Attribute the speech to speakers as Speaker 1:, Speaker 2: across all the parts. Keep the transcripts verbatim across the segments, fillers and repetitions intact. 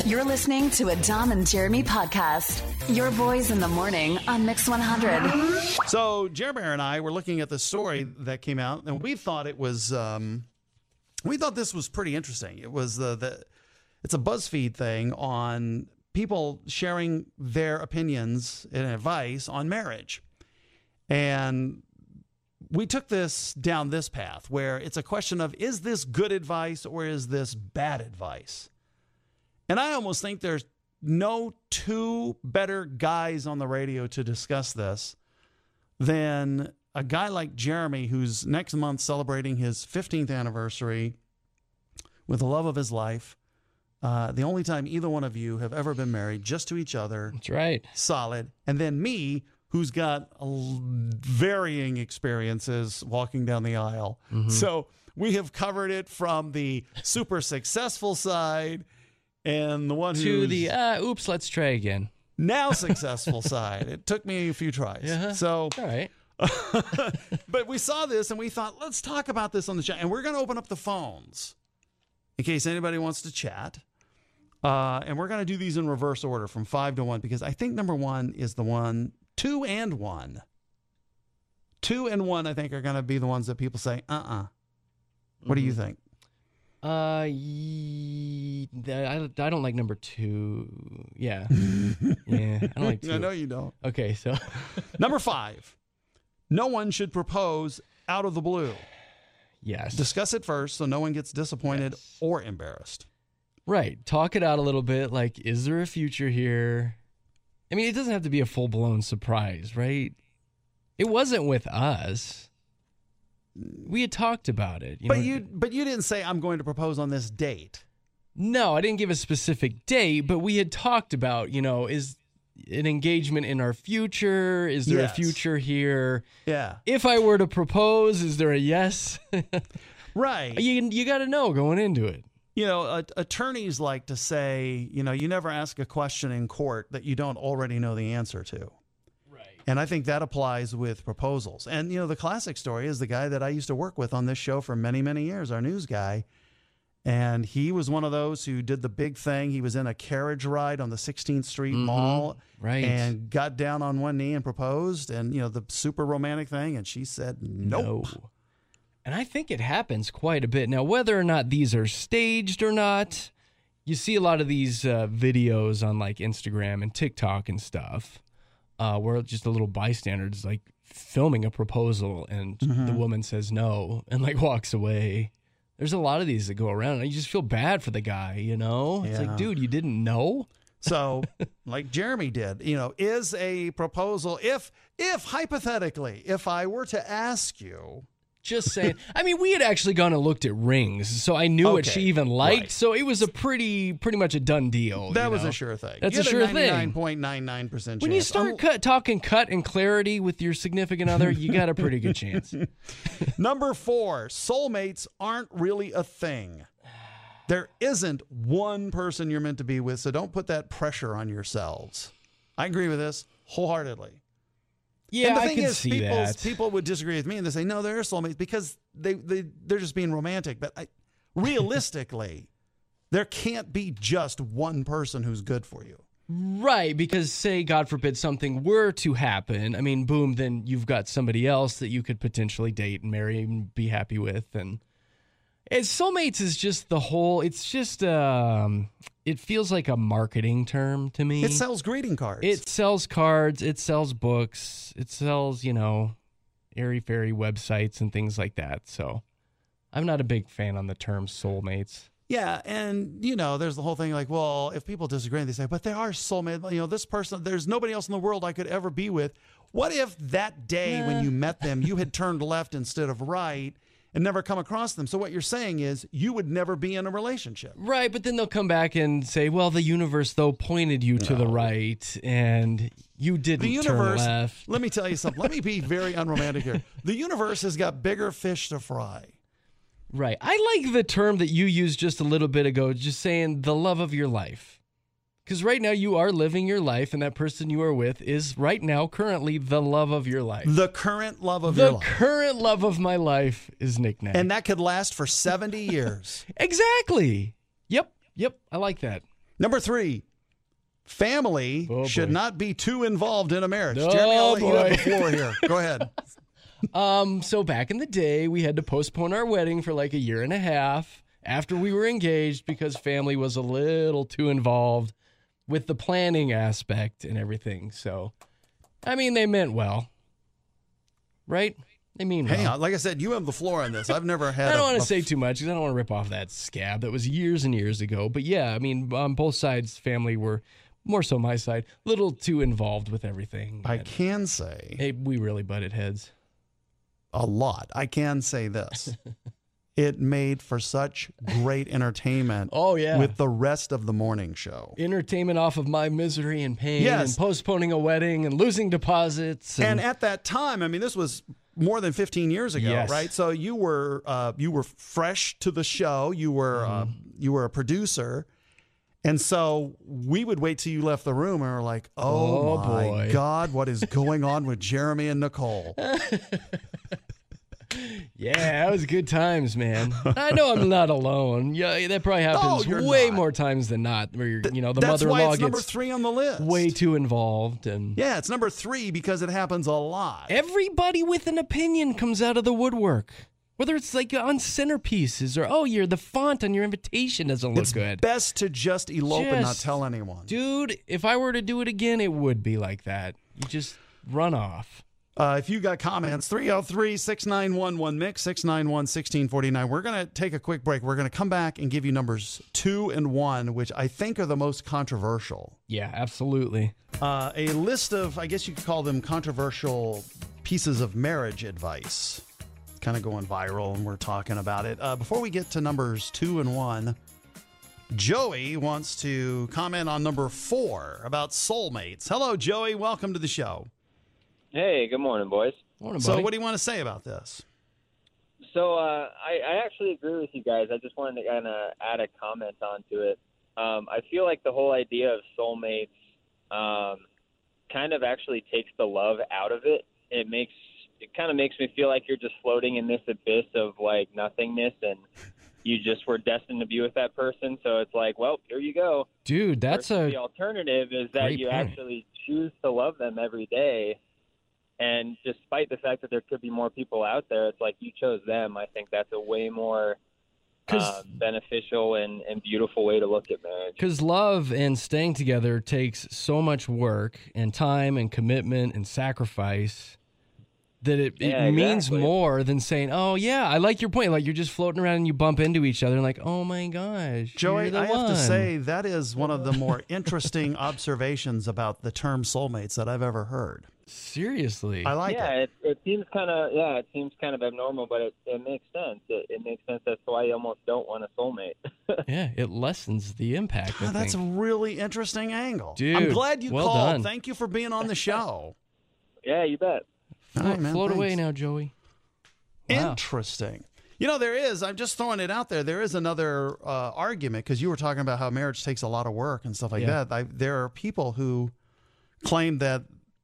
Speaker 1: You're listening to a Dom and Jeremy podcast. Your boys in the morning on Mix one hundred.
Speaker 2: So Jeremy and I were looking at the story that came out, and we thought it was, um, we thought this was pretty interesting. It was the, the it's a BuzzFeed thing on people sharing their opinions and advice on marriage. And we took this down this path where it's a question of, is this good advice or is this bad advice? And I almost think there's no two better guys on the radio to discuss this than a guy like Jeremy, who's next month celebrating his fifteenth anniversary with the love of his life. Uh, the only time either one of you have ever been married, just to each other.
Speaker 3: That's right.
Speaker 2: Solid. And then me, who's got varying experiences walking down the aisle. Mm-hmm. So we have covered it from the super successful side and the one who's
Speaker 3: to the uh, oops, let's try again.
Speaker 2: Now successful side. It took me a few tries.
Speaker 3: Yeah.
Speaker 2: So
Speaker 3: all right.
Speaker 2: But we saw this and we thought, let's talk about this on the chat. And we're going to open up the phones in case anybody wants to chat. Uh, and we're going to do these in reverse order from five to one because I think number one is the one, two and one. Two and one, I think, are going to be the ones that people say, uh-uh. What mm-hmm. do you think?
Speaker 3: Uh, y- I, I don't like number two. Yeah. yeah, I don't like two.
Speaker 2: I know you don't.
Speaker 3: Okay, so.
Speaker 2: Number five, no one should propose out of the blue.
Speaker 3: Yes.
Speaker 2: Discuss it first so no one gets disappointed yes. or embarrassed.
Speaker 3: Right. Talk it out a little bit. Like, is there a future here? I mean, it doesn't have to be a full-blown surprise, right? It wasn't with us. We had talked about it. You
Speaker 2: but
Speaker 3: know?
Speaker 2: you but you didn't say, I'm going to propose on this date.
Speaker 3: No, I didn't give a specific date, but we had talked about, you know, is an engagement in our future? Is there
Speaker 2: yes.
Speaker 3: a future here?
Speaker 2: Yeah.
Speaker 3: If I were to propose, is there a yes?
Speaker 2: Right.
Speaker 3: You, you got to know going into it.
Speaker 2: You know, uh, attorneys like to say, you know, you never ask a question in court that you don't already know the answer to.
Speaker 3: Right.
Speaker 2: And I think that applies with proposals. And, you know, the classic story is the guy that I used to work with on this show for many, many years, our news guy. And he was one of those who did the big thing. He was in a carriage ride on the sixteenth Street mm-hmm. Mall
Speaker 3: right.
Speaker 2: and got down on one knee and proposed. And, you know, the super romantic thing. And she said, nope.
Speaker 3: No. And I think it happens quite a bit. Now, whether or not these are staged or not, you see a lot of these uh, videos on like Instagram and TikTok and stuff uh, where just a little bystander is like filming a proposal and mm-hmm. the woman says no and like walks away. There's a lot of these that go around and you just feel bad for the guy, you know? It's
Speaker 2: yeah.
Speaker 3: like, dude, you didn't know?
Speaker 2: So, like Jeremy did, you know, is a proposal, if, if hypothetically, if I were to ask you,
Speaker 3: just saying. I mean, we had actually gone and looked at rings, so I knew
Speaker 2: okay.
Speaker 3: what she even liked.
Speaker 2: Right.
Speaker 3: So it was a pretty, pretty much a done deal.
Speaker 2: That
Speaker 3: you
Speaker 2: was
Speaker 3: know?
Speaker 2: a sure thing.
Speaker 3: That's
Speaker 2: you
Speaker 3: a sure thing.
Speaker 2: ninety-nine point nine nine percent chance.
Speaker 3: When you start
Speaker 2: um,
Speaker 3: cut, talking cut and clarity with your significant other, you got a pretty good chance.
Speaker 2: Number four, soulmates aren't really a thing. There isn't one person you're meant to be with, so don't put that pressure on yourselves. I agree with this wholeheartedly.
Speaker 3: Yeah,
Speaker 2: and the
Speaker 3: I
Speaker 2: thing
Speaker 3: can
Speaker 2: is,
Speaker 3: see
Speaker 2: people,
Speaker 3: that.
Speaker 2: People would disagree with me and they say, no, they're soulmates because they, they, they're just being romantic. But I, realistically, there can't be just one person who's good for you.
Speaker 3: Right, because say, God forbid, something were to happen. I mean, boom, then you've got somebody else that you could potentially date and marry and be happy with. And it's, soulmates is just the whole, it's just, um, it feels like a marketing term to me.
Speaker 2: It sells greeting cards.
Speaker 3: It sells cards. It sells books. It sells, you know, airy-fairy websites and things like that. So I'm not a big fan on the term soulmates.
Speaker 2: Yeah, and, you know, there's the whole thing like, well, if people disagree, they say, but they are soulmates. You know, this person, there's nobody else in the world I could ever be with. What if that day yeah. when you met them, you had turned left instead of right and never come across them? So what you're saying is you would never be in a relationship.
Speaker 3: Right, but then they'll come back and say, well, the universe, though, pointed you to no. the right, and you didn't
Speaker 2: the universe,
Speaker 3: turn left.
Speaker 2: Let me tell you something. Let me be very unromantic here. The universe has got bigger fish to fry.
Speaker 3: Right. I like the term that you used just a little bit ago, just saying the love of your life. Because right now you are living your life, and that person you are with is right now currently the love of your life.
Speaker 2: The current love of
Speaker 3: the
Speaker 2: your life.
Speaker 3: The current love of my life is Nick Nack.
Speaker 2: And that could last for seventy years.
Speaker 3: Exactly. Yep. Yep. I like that.
Speaker 2: Number three, family
Speaker 3: Oh,
Speaker 2: should
Speaker 3: boy.
Speaker 2: not be too involved in a marriage.
Speaker 3: Oh,
Speaker 2: Jeremy, I'll let you have
Speaker 3: boy.
Speaker 2: the floor here. Go ahead.
Speaker 3: Um, so back in the day, we had to postpone our wedding for like a year and a half after we were engaged because family was a little too involved with the planning aspect and everything. So, I mean, they meant well, right? They mean
Speaker 2: Hang
Speaker 3: well.
Speaker 2: on. Like I said, you have the floor on this. I've never had
Speaker 3: I don't
Speaker 2: a-
Speaker 3: want
Speaker 2: a
Speaker 3: to say too much because I don't want to rip off that scab that was years and years ago. But yeah, I mean, on both sides, family were, more so my side, a little too involved with everything.
Speaker 2: I
Speaker 3: And,
Speaker 2: can say
Speaker 3: hey, we really butted heads.
Speaker 2: a lot. I can say this. It made for such great entertainment
Speaker 3: Oh, yeah.
Speaker 2: with the rest of the morning show.
Speaker 3: Entertainment off of my misery and pain
Speaker 2: Yes.
Speaker 3: and postponing a wedding and losing deposits. And,
Speaker 2: And at that time, I mean, this was more than fifteen years ago,
Speaker 3: Yes.
Speaker 2: right? So you were uh, you were fresh to the show. You were uh, you were a producer, and so we would wait till you left the room, and we're like, "Oh,
Speaker 3: Oh,
Speaker 2: my
Speaker 3: boy.
Speaker 2: God, what is going on with Jeremy and Nicole?"
Speaker 3: yeah, that was good times, man. I know I'm not alone. Yeah, that probably happens
Speaker 2: you're
Speaker 3: way
Speaker 2: not.
Speaker 3: more times than not where, you're, you know, the
Speaker 2: That's why
Speaker 3: mother-in-law
Speaker 2: it's number
Speaker 3: gets
Speaker 2: three on the list.
Speaker 3: way too involved. And
Speaker 2: Yeah, it's number three because it happens a lot.
Speaker 3: everybody with an opinion comes out of the woodwork. Whether it's like on centerpieces or, oh, you're the font on your invitation doesn't look
Speaker 2: It's
Speaker 3: good.
Speaker 2: best to just elope and not
Speaker 3: Just-
Speaker 2: tell anyone.
Speaker 3: Dude, if I were to do it again, it would be like that. You just run off.
Speaker 2: Uh, if you got comments, three oh three, six nine one, one mix, six nine one, one six four nine. We're going to take a quick break. We're going to come back and give you numbers two and one, which I think are the most controversial.
Speaker 3: Yeah, absolutely.
Speaker 2: Uh, a list of, I guess you could call them controversial pieces of marriage advice. Kind of going viral, and we're talking about it. Uh, before we get to numbers two and one, Joey wants to comment on number four about soulmates. Hello, Joey. Welcome to the show.
Speaker 4: Hey, good morning, boys.
Speaker 3: Morning,
Speaker 2: So,
Speaker 3: buddy.
Speaker 2: what do you want to say about this?
Speaker 4: So uh, I, I actually agree with you guys. I just wanted to kind of add a comment onto it. Um, I feel like the whole idea of soulmates um, kind of actually takes the love out of it. It makes it kind of makes me feel like you're just floating in this abyss of like nothingness, and you just were destined to be with that person. So it's like, well, here you go.
Speaker 3: Dude, that's
Speaker 4: Versus
Speaker 3: a
Speaker 4: the alternative is that
Speaker 3: great
Speaker 4: you
Speaker 3: point.
Speaker 4: actually choose to love them every day. And despite the fact that there could be more people out there, it's like you chose them. I think that's a way more
Speaker 3: 'Cause-
Speaker 4: uh, beneficial and, and beautiful way to look at marriage.
Speaker 3: Because love and staying together takes so much work and time and commitment and sacrifice that it,
Speaker 4: Yeah,
Speaker 3: it means
Speaker 4: exactly.
Speaker 3: more than saying, oh, yeah, I like your point. Like you're just floating around and you bump into each other and like, oh my gosh.
Speaker 2: Joey,
Speaker 3: you're the
Speaker 2: I have to
Speaker 3: one.
Speaker 2: say that is one of the more interesting observations about the term soulmates that I've ever heard.
Speaker 3: Seriously.
Speaker 2: I like
Speaker 4: yeah,
Speaker 2: it.
Speaker 4: it, it seems kind of yeah, it seems kind of abnormal, but it, it makes sense. It, it makes sense as to why you almost don't want a soulmate.
Speaker 3: yeah, it lessens the impact. I
Speaker 2: God, that's a
Speaker 3: think.
Speaker 2: really interesting angle.
Speaker 3: Dude,
Speaker 2: I'm glad you
Speaker 3: well
Speaker 2: called.
Speaker 3: done.
Speaker 2: Thank you for being on the show.
Speaker 4: Yeah, you bet.
Speaker 2: All right, man,
Speaker 3: Float away
Speaker 2: thanks.
Speaker 3: now, Joey. Wow.
Speaker 2: Interesting. You know, there is, I'm just throwing it out there, there is another uh, argument because you were talking about how marriage takes a lot of work and stuff like
Speaker 3: Yeah.
Speaker 2: that. I, there are people who claim that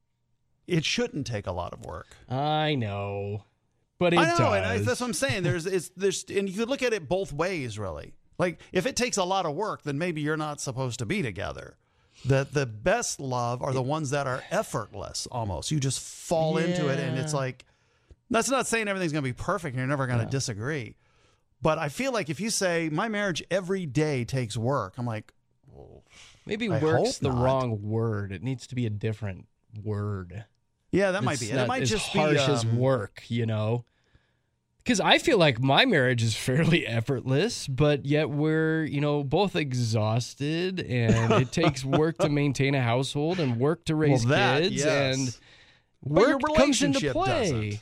Speaker 2: it shouldn't take a lot of work.
Speaker 3: I know. But it
Speaker 2: I know,
Speaker 3: does.
Speaker 2: and I, that's what I'm saying. There's, it's, there's, and you could look at it both ways, really. Like, if it takes a lot of work, then maybe you're not supposed to be together. The the best love are the ones that are effortless, almost. You just fall into it, and it's
Speaker 3: Yeah.
Speaker 2: like, that's not saying everything's going to be perfect, and you're never going to disagree. But I feel like if you say my marriage every day takes work, I'm like, well,
Speaker 3: Maybe
Speaker 2: I
Speaker 3: work's
Speaker 2: hope
Speaker 3: the
Speaker 2: not.
Speaker 3: wrong word. It needs to be a different word.
Speaker 2: yeah, that might
Speaker 3: It's
Speaker 2: be it.
Speaker 3: not
Speaker 2: It might
Speaker 3: as
Speaker 2: just
Speaker 3: harsh
Speaker 2: be
Speaker 3: as
Speaker 2: um,
Speaker 3: work, you know? Because I feel like my marriage is fairly effortless, but yet we're, you know, both exhausted, and it takes work to maintain a household and work to raise
Speaker 2: well, that,
Speaker 3: kids,
Speaker 2: yes.
Speaker 3: and
Speaker 2: But your
Speaker 3: work comes into
Speaker 2: relationship
Speaker 3: play.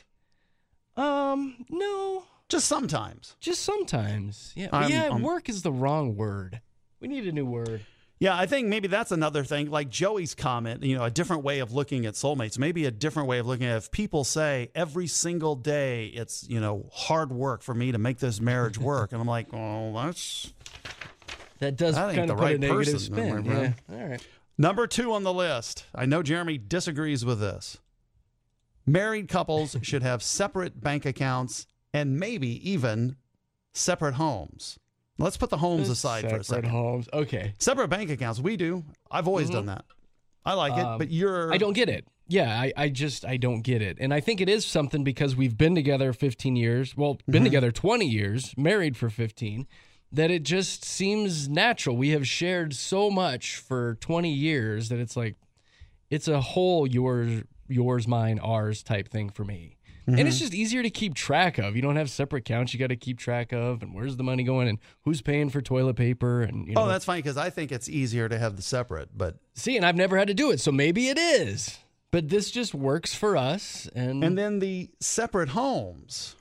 Speaker 3: Um, no,
Speaker 2: just sometimes.
Speaker 3: just sometimes. Yeah,
Speaker 2: I'm-
Speaker 3: yeah.
Speaker 2: I'm-
Speaker 3: work is the wrong word. We need a new word.
Speaker 2: Yeah, I think maybe that's another thing. Like Joey's comment, you know, a different way of looking at soulmates. Maybe a different way of looking at if people say every single day it's, you know, hard work for me to make this marriage work. And I'm like, oh, that's
Speaker 3: That does
Speaker 2: That ain't
Speaker 3: kind
Speaker 2: the
Speaker 3: of put
Speaker 2: right
Speaker 3: a negative
Speaker 2: person,
Speaker 3: spin.
Speaker 2: my
Speaker 3: Yeah.
Speaker 2: friend.
Speaker 3: All right.
Speaker 2: number two on the list. I know Jeremy disagrees with this. Married couples should have separate bank accounts and maybe even separate homes. Let's put the homes aside for a
Speaker 3: Separate
Speaker 2: second.
Speaker 3: homes. Okay.
Speaker 2: Separate bank accounts. We do. I've always
Speaker 3: Mm-hmm.
Speaker 2: done that. I like it,
Speaker 3: Um,
Speaker 2: but you're.
Speaker 3: I don't get it. Yeah, I, I just I don't get it. And I think it is something because we've been together fifteen years. Well, been
Speaker 2: Mm-hmm.
Speaker 3: together twenty years, married for fifteen, that it just seems natural. We have shared so much for twenty years that it's like it's a whole yours yours mine ours type thing for me.
Speaker 2: Mm-hmm.
Speaker 3: And it's just easier to keep track of. You don't have separate accounts you got to keep track of, and where's the money going, and who's paying for toilet paper, and you know.
Speaker 2: Oh, that's fine because I think it's easier to have the separate, but
Speaker 3: See, and I've never had to do it, so maybe it is. But this just works for us, and,
Speaker 2: and then the separate homes.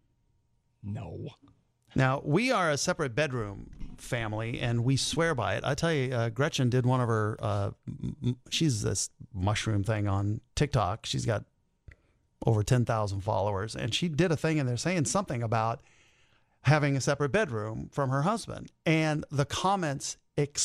Speaker 3: no.
Speaker 2: Now, we are a separate bedroom family, and we swear by it. I tell you, uh, Gretchen did one of her, uh, m- she's this mushroom thing on TikTok. She's got over ten thousand followers, and she did a thing in there saying something about having a separate bedroom from her husband. And the comments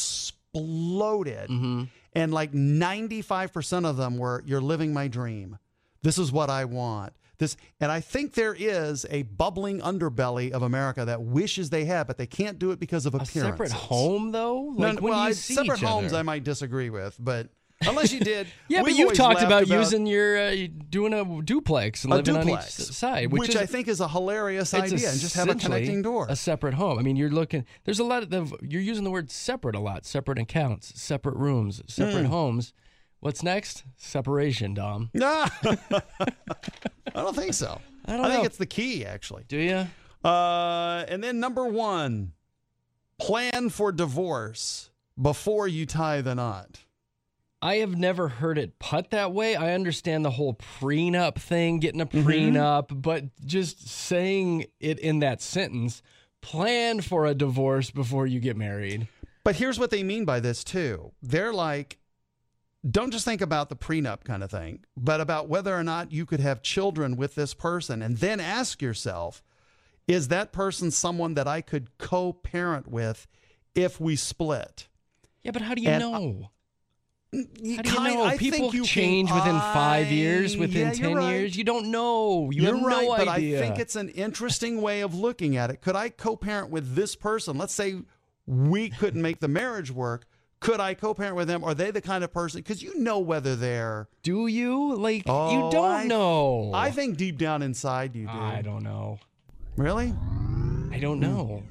Speaker 2: exploded.
Speaker 3: Mm-hmm.
Speaker 2: And like ninety-five percent of them were, "You're living my dream. This is what I want." This, and I think there is a bubbling underbelly of America that wishes they had, but they can't do it because of
Speaker 3: A
Speaker 2: appearances.
Speaker 3: separate home, though?
Speaker 2: No,
Speaker 3: Like, when
Speaker 2: well,
Speaker 3: do you
Speaker 2: I-
Speaker 3: see
Speaker 2: separate
Speaker 3: each
Speaker 2: homes
Speaker 3: other?
Speaker 2: I might disagree with, but unless you did.
Speaker 3: Yeah, but
Speaker 2: we've
Speaker 3: you've
Speaker 2: always
Speaker 3: talked
Speaker 2: laughed
Speaker 3: about, using your, uh, doing a duplex and
Speaker 2: a
Speaker 3: living
Speaker 2: duplex,
Speaker 3: on each side, which,
Speaker 2: which
Speaker 3: is,
Speaker 2: I think is a hilarious
Speaker 3: it's
Speaker 2: idea, and just have a
Speaker 3: essentially
Speaker 2: connecting door.
Speaker 3: a separate home. I mean, you're looking, there's a lot of, the, you're using the word separate a lot, separate accounts, separate rooms, separate
Speaker 2: Mm.
Speaker 3: homes. What's next? Separation, Dom.
Speaker 2: Nah, I don't think so.
Speaker 3: I don't
Speaker 2: I think
Speaker 3: know.
Speaker 2: it's the key, actually.
Speaker 3: Do you?
Speaker 2: Uh, and then number one, plan for divorce before you tie the knot.
Speaker 3: I have never heard it put that way. I understand the whole prenup thing, getting a
Speaker 2: Mm-hmm.
Speaker 3: prenup, but just saying it in that sentence, plan for a divorce before you get married.
Speaker 2: But here's what they mean by this, too. They're like, don't just think about the prenup kind of thing, but about whether or not you could have children with this person. And then ask yourself, is that person someone that I could co-parent with if we split?
Speaker 3: Yeah, but how do you
Speaker 2: And,
Speaker 3: know?
Speaker 2: You
Speaker 3: How do you
Speaker 2: kind-
Speaker 3: know?
Speaker 2: I
Speaker 3: People
Speaker 2: think you
Speaker 3: change
Speaker 2: can-
Speaker 3: within five
Speaker 2: I-
Speaker 3: years, within
Speaker 2: yeah, you're
Speaker 3: ten
Speaker 2: right.
Speaker 3: years. You don't know. You
Speaker 2: You're
Speaker 3: have
Speaker 2: right,
Speaker 3: no
Speaker 2: but
Speaker 3: idea.
Speaker 2: I think it's an interesting way of looking at it. Could I co-parent with this person? Let's say we couldn't make the marriage work. Could I co-parent with them? Are they the kind of person? Because you know whether they're.
Speaker 3: Do you? Like,
Speaker 2: Oh,
Speaker 3: you don't
Speaker 2: I-
Speaker 3: know.
Speaker 2: I think deep down inside you do.
Speaker 3: I don't know.
Speaker 2: Really?
Speaker 3: I don't know.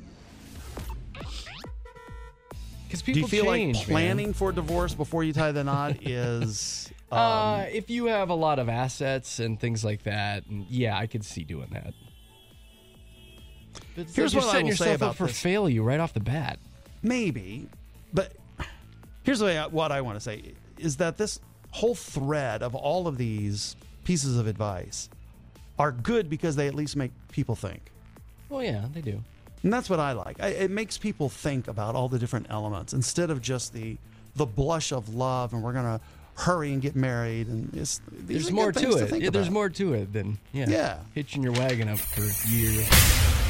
Speaker 3: Because people
Speaker 2: Do you feel
Speaker 3: change,
Speaker 2: like
Speaker 3: man.
Speaker 2: planning for divorce before you tie the knot is? Um,
Speaker 3: Uh, if you have a lot of assets and things like that, and yeah, I could see doing that. But it's
Speaker 2: Here's
Speaker 3: like
Speaker 2: what I
Speaker 3: you're setting
Speaker 2: will say
Speaker 3: yourself
Speaker 2: about
Speaker 3: up for
Speaker 2: this.
Speaker 3: failure right off the bat.
Speaker 2: Maybe, but here's what I, what I want to say is that this whole thread of all of these pieces of advice are good because they at least make people think.
Speaker 3: Well, yeah, they do.
Speaker 2: And that's what I like. I, it makes people think about all the different elements instead of just the the blush of love and we're going to hurry and get married. And it's, these
Speaker 3: There's
Speaker 2: are
Speaker 3: more
Speaker 2: good
Speaker 3: to
Speaker 2: things
Speaker 3: it.
Speaker 2: think
Speaker 3: Yeah, there's
Speaker 2: about.
Speaker 3: more to it than yeah,
Speaker 2: Yeah.
Speaker 3: hitching your wagon up for years.